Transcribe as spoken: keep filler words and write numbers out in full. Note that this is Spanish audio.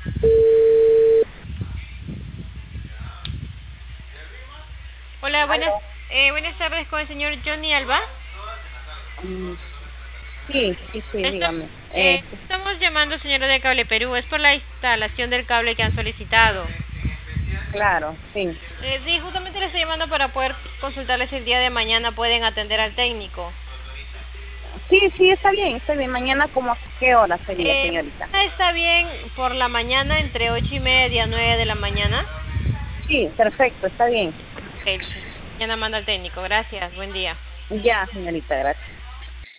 Hola, buenas, ¿Aló? eh, buenas tardes con el señor Johnny Alba. Mm, sí, sí, sí, Estamos, dígame. eh, Eh, estamos llamando, señora de Cable Perú, es por la instalación del cable que han solicitado. claro, sí. Eh, sí, justamente le estoy llamando para poder consultarles si el día de mañana pueden atender al técnico. Sí, sí, está bien, está bien. Mañana, ¿como a qué hora sería, Eh, señorita? está bien por la mañana, entre ocho y media, nueve de la mañana. Sí, perfecto, está bien. Ok, mañana manda al técnico, gracias, buen día. Ya, señorita, gracias.